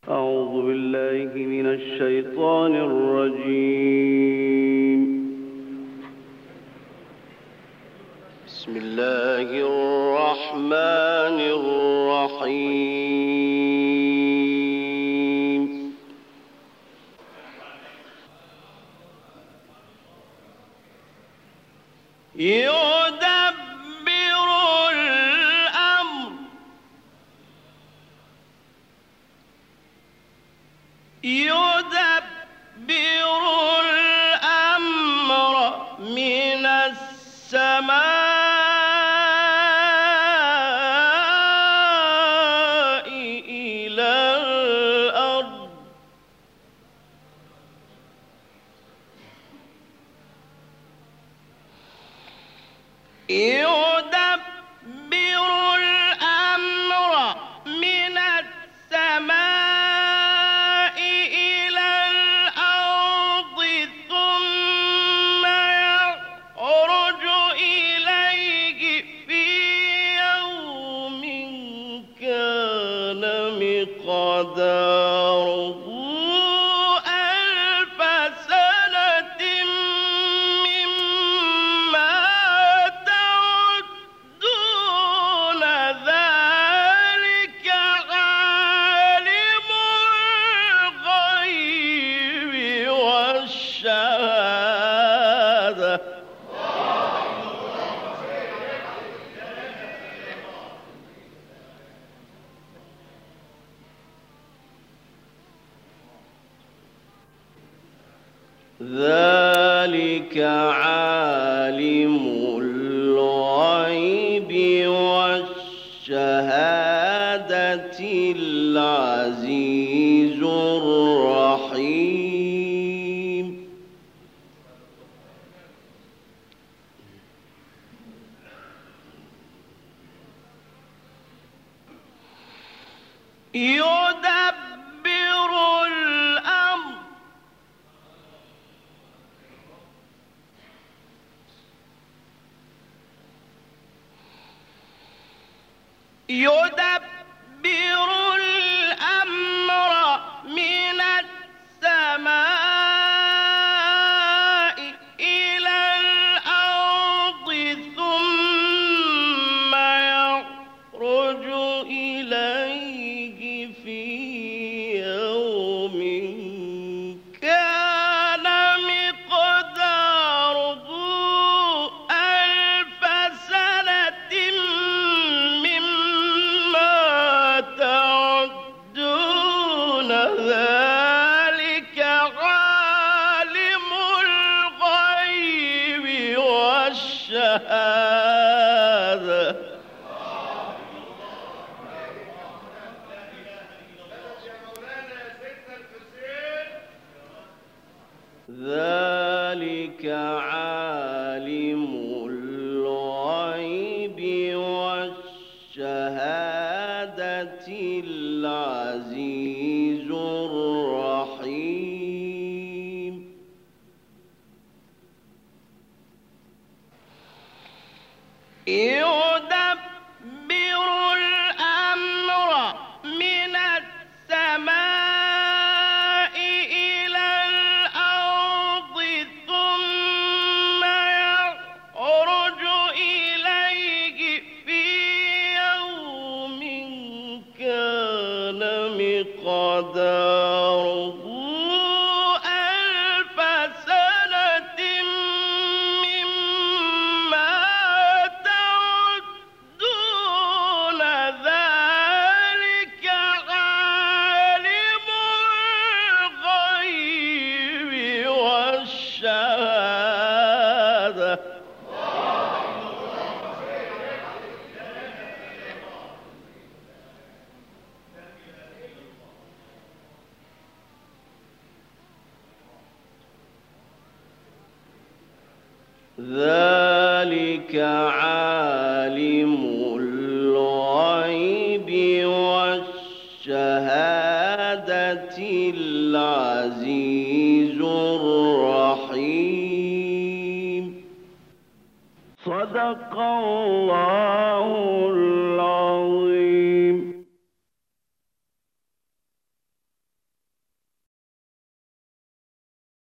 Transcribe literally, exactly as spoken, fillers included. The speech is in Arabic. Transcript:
أعوذ بالله من الشيطان الرجيم. بسم الله الرحمن الرحيم. يدبر الأمر يدبر الأمر من السماء إلى الأرض يدبر الأمر من السماء إلى الأرض ثم يعرج إليه في يوم كان مقداره ألف سنة مما تعدون ذلك عالم الغيب والشهادة ذلك عالم الغيب والشهادة العزيز الرحيم. يدبر الأمر يدبر الأمر من السماء إلى الأرض ثم يعرج إليه في يوم كان مقداره ألف سنة مما تعدون ذلك عالم الغيب والشهادة ذلك عالم الغيب والشهادة العزيز الرحيم. يدبر الأمر من السماء إلى الأرض ثم يعرج إليه في يوم كان مقداره ألف سنة مما تعدون ذلك عالم الغيب والشهادة ذلك عالم الغيب والشهادة العزيز الرحيم. صدق الله